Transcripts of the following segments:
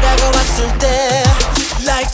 다가왔을 때 like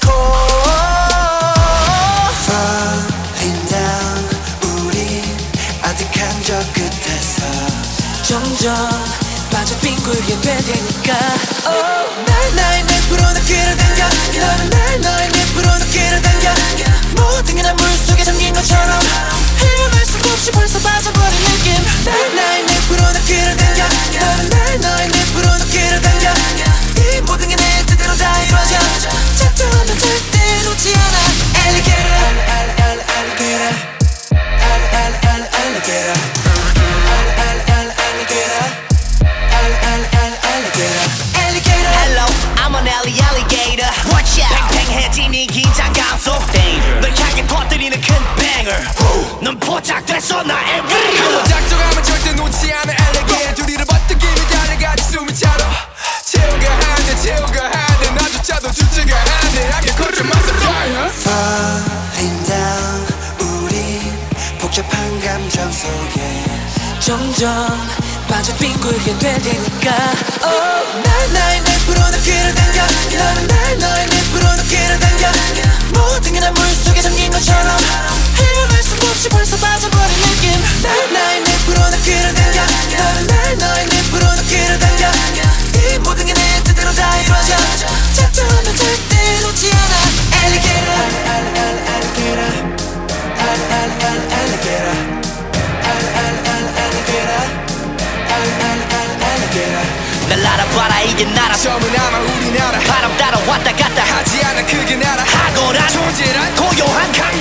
Falling down 우리 아득한 저 끝에서 점점 빠져 빙굴게 될 테니까 날 나의 늪으로 나 끌어당겨 너는 날 너의 늪으로 나 끌어당겨 모든 게 난 물속에 잠긴 것처럼 헤어날 수 없이 벌써 빠져버린 느낌 날 나의 늪으로 나 끌어당겨 너는 날 너의 늪으로 나 끌어당겨 이 모든 게 내 뜻대로 다 이루어져 작정하면 절대 놓지 않아 Alligator Alligator Alligator Hello, I'm an alligator. Watch out. 팽팽해진 이 긴장감 속 널 향해 터뜨리는 큰 banger. 넌 포착됐어 나의 한번 작정하면 절대 놓지 않아 alligator. 둘이를 버티기는 달려가지 숨이 차도 채우가 한대 나조차도 주체가 안돼 I can control myself. Falling down 우리 복잡한 감정 속에 점점 빠져 빙굴게 될 테니까 날 나의 늪으로 나 끌어당겨 너는 날 너의 늪으로 나 끌어당겨 모든 게 난 물속에 잠긴 것처럼 헤어날 수 없이 벌써 빠져버린 느낌 날 나의 늪으로 나 끌어당겨 너는 날 너의 늪으로 나 끌어당겨 이 모든 게 내 뜻대로 다 이루어져 작정하면 절대 놓지 않아 Alligator Alligator Alligator 날 알아봐라 이게 나라 처음은 아마 우리나라 바람 따라 왔다 갔다 하지 않아 그게 나라 하고란 존재란 고요한 강